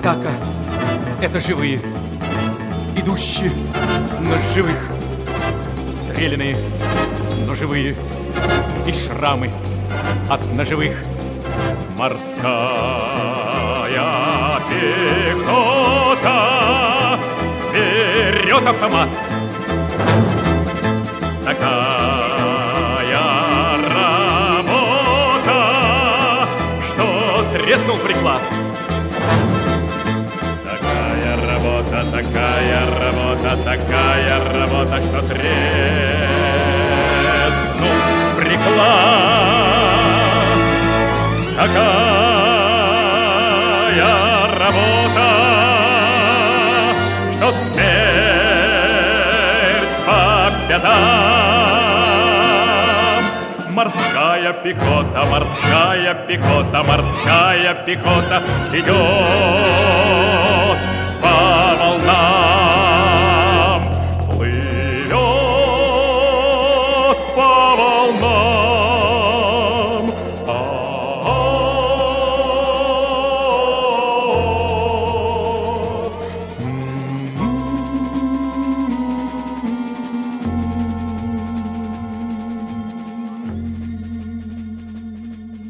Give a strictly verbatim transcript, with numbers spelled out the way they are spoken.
Атака — это живые, идущие на живых, стреляные, но живые, и шрамы от ножевых. Морская пехота берет автомат. Такая работа, что треснул приклад. Такая работа, такая работа, такая работа, что треснул приклад. Такая работа, что смерть по пятам. Морская пехота, морская пехота, морская пехота идет